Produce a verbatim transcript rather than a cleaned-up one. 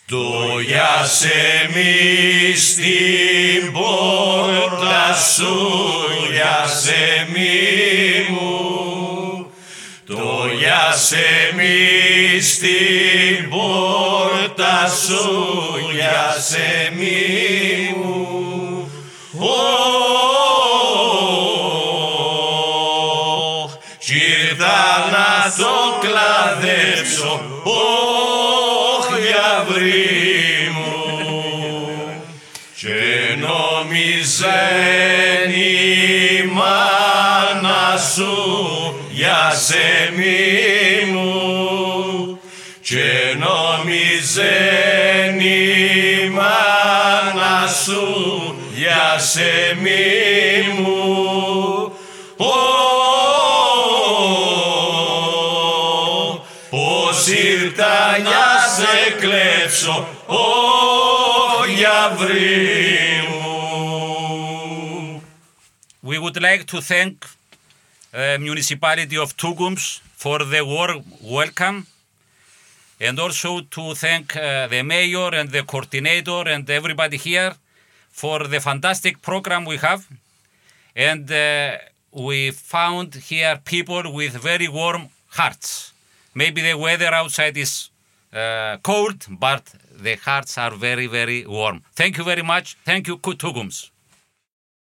Το γιασεμί στην πόρτα σου, γιασεμί μου. Το γιασεμί στην πόρτα σου, γιασεμί μου. Κι ήρθα να το κλαδέψω, γιαβρί μου, και νόμιζεν η μάνα σου γιασεμί μου, και νόμιζεν η μάνα σου γιασεμί μου. Πώς ήρθα να σε κλέψω, ω γιαβρί μου. We would like to thank the municipality of Tugums for the warm welcome, and also to thank uh, the mayor and the coordinator and everybody here for the fantastic program we have. And uh, we found here people with very warm hearts. Maybe the weather outside is uh, cold, but the hearts are very, very warm. Thank you very much. Thank you, Tugums.